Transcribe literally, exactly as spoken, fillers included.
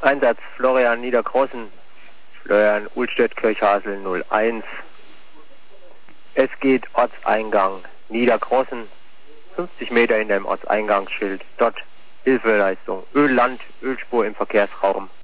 Einsatz Florian Niederkrossen, Florian Ullstedt-Kirchhasel null eins. Es geht Ortseingang Niederkrossen, fünfzig Meter in dem Ortseingangsschild. Dort Hilfeleistung, Ölland, Ölspur im Verkehrsraum.